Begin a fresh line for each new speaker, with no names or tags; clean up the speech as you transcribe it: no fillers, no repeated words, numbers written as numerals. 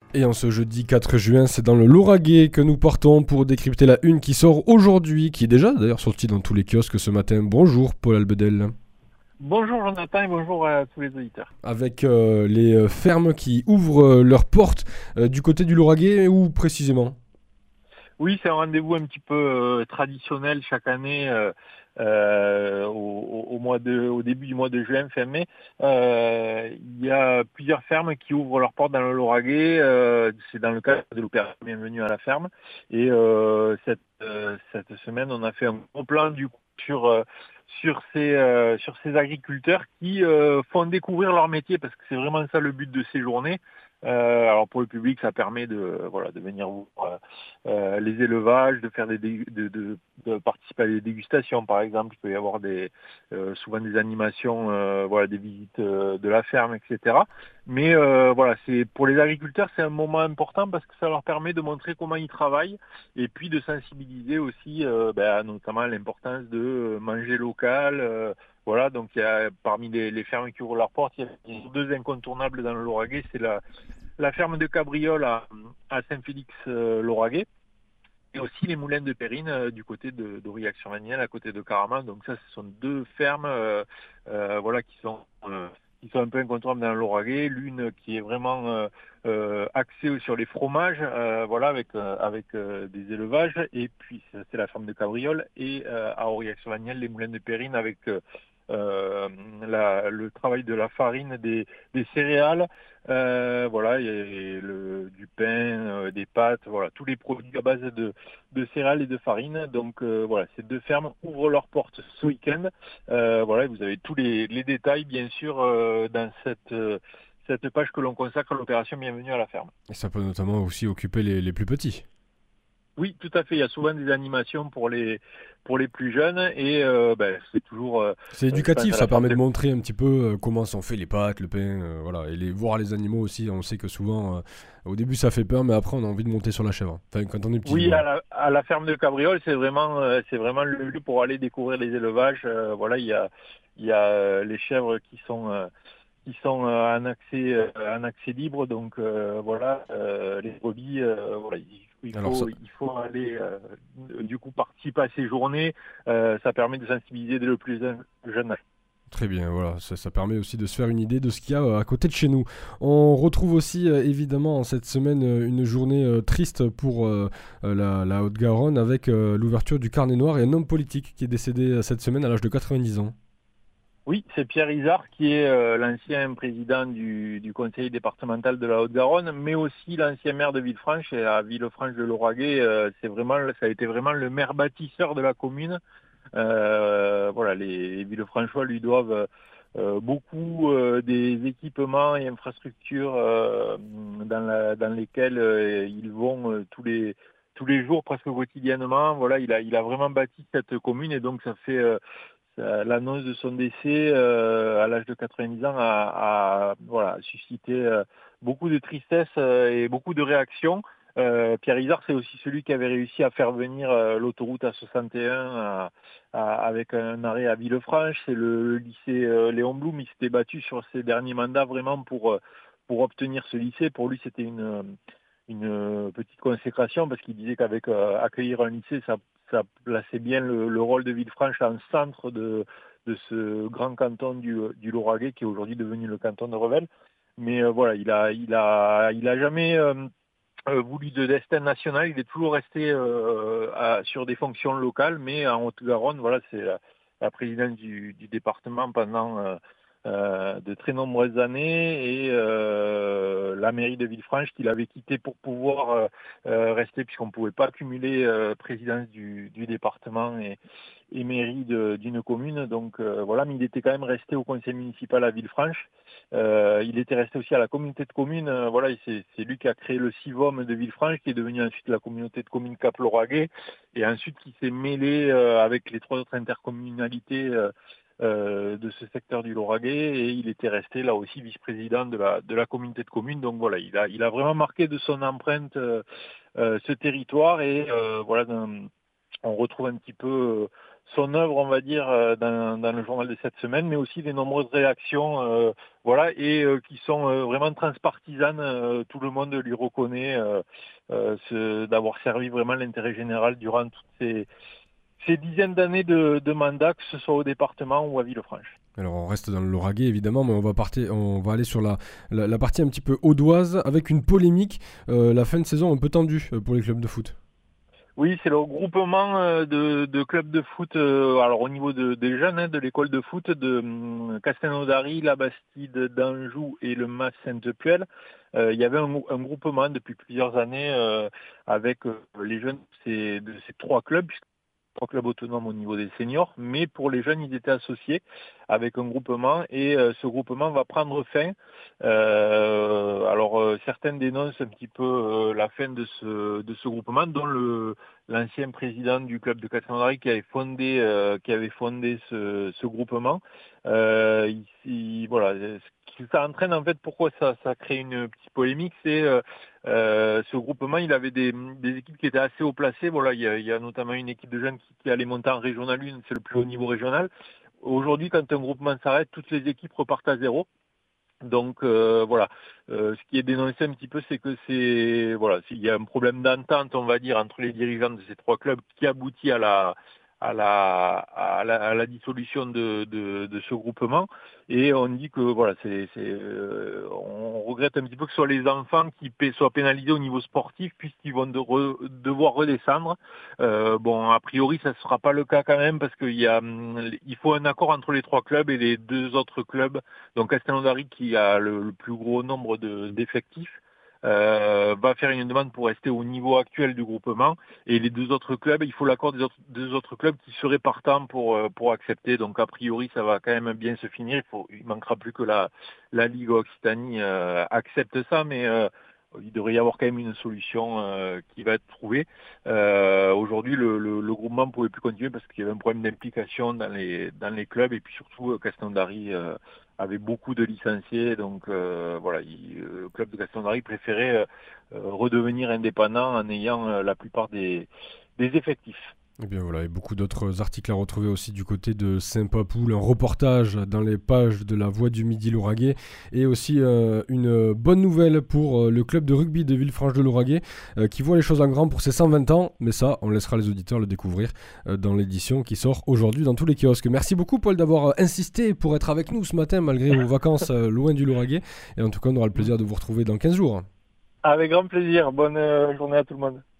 Et en ce jeudi 4 juin, c'est dans le Lauragais que nous partons pour décrypter la une qui sort aujourd'hui, qui est déjà d'ailleurs sortie dans tous les kiosques ce matin. Bonjour Paul Albedel.
Bonjour Jonathan et bonjour à tous les auditeurs.
Avec les fermes qui ouvrent leurs portes du côté du Lauragais ou précisément?
Oui, c'est un rendez-vous un petit peu traditionnel chaque année au début du mois de juin, fin mai. Il y a plusieurs fermes qui ouvrent leurs portes dans le Lauragais. C'est dans le cadre de l'opération Bienvenue à la ferme. Et cette semaine, on a fait un gros plan du coup sur ces agriculteurs qui font découvrir leur métier parce que c'est vraiment ça le but de ces journées. Alors pour le public, ça permet de venir voir les élevages, de faire de participer à des dégustations par exemple. Il peut y avoir souvent des animations, des visites de la ferme, etc. Mais c'est pour les agriculteurs, c'est un moment important parce que ça leur permet de montrer comment ils travaillent et puis de sensibiliser aussi, notamment l'importance de manger local. Donc il y a parmi les fermes qui ouvrent leurs portes, il y a deux incontournables dans le Lauragais, c'est la ferme de Cabriole à Saint-Félix-Lauragais et aussi les moulins de Périne du côté d'Aurillac-sur-Magniel, à côté de Caraman. Donc ça, ce sont deux fermes qui sont un peu incontournables dans le Lauragais. L'une qui est vraiment axée sur les fromages, avec des élevages. Et puis c'est la ferme de Cabriole et à Aurillac-sur-Magniel, les moulins de Périne avec le travail de la farine, des céréales, du pain, des pâtes, voilà, tous les produits à base de céréales et de farine. Donc ces deux fermes ouvrent leurs portes ce week-end. Vous avez tous les détails, bien sûr, dans cette page que l'on consacre à l'opération Bienvenue à la ferme.
Et ça peut notamment aussi occuper les plus petits.
Oui, tout à fait. Il y a souvent des animations pour les plus jeunes et c'est toujours,
C'est
je pense
éducatif,
à
ça
la ferme
permet de
de.
montrer un petit peu comment sont faits les pâtes, le pain, voilà, et voir les animaux aussi. On sait que souvent, au début ça fait peur, mais après on a envie de monter sur la chèvre. Enfin, quand on est petit, du
Oui,
moins.
à la ferme de Cabriole, c'est vraiment le lieu pour aller découvrir les élevages. Il y a les chèvres qui sont en accès libre, donc les brebis,
Alors ça,
il faut aller du coup participer à ces journées. Ça permet de sensibiliser dès le plus jeune âge.
très bien, voilà, ça permet aussi de se faire une idée de ce qu'il y a à côté de chez nous. On retrouve aussi évidemment en cette semaine une journée triste pour la Haute-Garonne avec l'ouverture du Carnet Noir et un homme politique qui est décédé cette semaine à l'âge de 90 ans.
Oui, c'est Pierre Izard qui est l'ancien président du conseil départemental de la Haute-Garonne, mais aussi l'ancien maire de Villefranche. Et à Villefranche de Lauragais, ça a été vraiment le maire bâtisseur de la commune. Les Villefranchois lui doivent beaucoup des équipements et infrastructures dans lesquels ils vont tous les jours, presque quotidiennement. Voilà, il a vraiment bâti cette commune et donc ça fait l'annonce de son décès à l'âge de 90 ans a suscité beaucoup de tristesse et beaucoup de réactions. Pierre Izard, c'est aussi celui qui avait réussi à faire venir l'autoroute A61 avec un arrêt à Villefranche. C'est le lycée Léon Blum. Il s'était battu sur ses derniers mandats vraiment pour obtenir ce lycée. Pour lui, c'était une petite consécration parce qu'il disait qu'avec accueillir un lycée, ça plaçait bien le rôle de Villefranche en centre de ce grand canton du Lauragais qui est aujourd'hui devenu le canton de Revel. Mais il a jamais voulu de destin national. Il est toujours resté sur des fonctions locales, mais en Haute-Garonne, voilà, c'est la présidence du département pendant de très nombreuses années et la mairie de Villefranche qu'il avait quitté pour pouvoir rester puisqu'on ne pouvait pas cumuler présidence du département et mairie d'une commune. Donc mais il était quand même resté au conseil municipal à Villefranche. Il était resté aussi à la communauté de communes. Et c'est lui qui a créé le CIVOM de Villefranche, qui est devenu ensuite la communauté de communes Cap-Lauragais, et ensuite qui s'est mêlé avec les trois autres intercommunalités de ce secteur du Lauragais, et il était resté là aussi vice-président de la communauté de communes. Donc voilà, il a vraiment marqué de son empreinte ce territoire, et on retrouve un petit peu son œuvre, on va dire, dans le journal de cette semaine, mais aussi des nombreuses réactions, voilà, et qui sont vraiment transpartisanes. Tout le monde lui reconnaît d'avoir servi vraiment l'intérêt général durant toutes ces dizaines d'années de mandat, que ce soit au département ou à Villefranche.
Alors on reste dans le Lauragais évidemment, mais on va aller sur la partie un petit peu audoise avec une polémique, la fin de saison un peu tendue pour les clubs de foot.
Oui, c'est le regroupement de clubs de foot, alors au niveau des jeunes, de l'école de foot de Castelnaudary, la Bastide d'Anjou et le Mas Sainte-Puelle. Il y avait un groupement depuis plusieurs années avec les jeunes de ces trois clubs, trois clubs autonomes au niveau des seniors, mais pour les jeunes, ils étaient associés avec un groupement et ce groupement va prendre fin. Alors certaines dénoncent un petit peu la fin de ce groupement, dont l'ancien président du club de Castelnaudary qui avait fondé ce groupement. Voilà, ce qui ça entraîne en fait, pourquoi ça crée une petite polémique, c'est ce groupement, il avait des équipes qui étaient assez haut placées. Voilà, il y a notamment une équipe de jeunes qui allait monter en régional 1, c'est le plus haut niveau régional. Aujourd'hui, quand un groupement s'arrête, toutes les équipes repartent à zéro. Donc voilà, ce qui est dénoncé un petit peu, c'est que il y a un problème d'entente, on va dire, entre les dirigeants de ces trois clubs qui aboutit à la dissolution de ce groupement. Et on dit que voilà, on regrette un petit peu que ce soit les enfants qui soient pénalisés au niveau sportif puisqu'ils vont devoir redescendre. Bon, a priori, ça ne sera pas le cas quand même parce il faut un accord entre les trois clubs et les deux autres clubs. Donc Castelnaudary, qui a le plus gros nombre d'effectifs, va faire une demande pour rester au niveau actuel du groupement, et les deux autres clubs, il faut l'accord des deux autres clubs qui seraient partants pour accepter. Donc a priori ça va quand même bien se finir. Il manquera plus que la Ligue Occitanie accepte ça, mais il devrait y avoir quand même une solution qui va être trouvée. Aujourd'hui, le groupement ne pouvait plus continuer parce qu'il y avait un problème d'implication dans les clubs, et puis surtout Castelnaudary avait beaucoup de licenciés, donc voilà, le club de Castelnaudary préférait redevenir indépendant en ayant la plupart des effectifs.
Et bien voilà, et beaucoup d'autres articles à retrouver aussi du côté de Saint-Papoul, un reportage dans les pages de la Voix du Midi Lauragais, et aussi une bonne nouvelle pour le club de rugby de Villefranche-de-Lauragais qui voit les choses en grand pour ses 120 ans, mais ça, on laissera les auditeurs le découvrir dans l'édition qui sort aujourd'hui dans tous les kiosques. Merci beaucoup Paul d'avoir insisté pour être avec nous ce matin malgré vos vacances loin du Lauragais, et en tout cas on aura le plaisir de vous retrouver dans 15 jours.
Avec grand plaisir, bonne journée à tout le monde.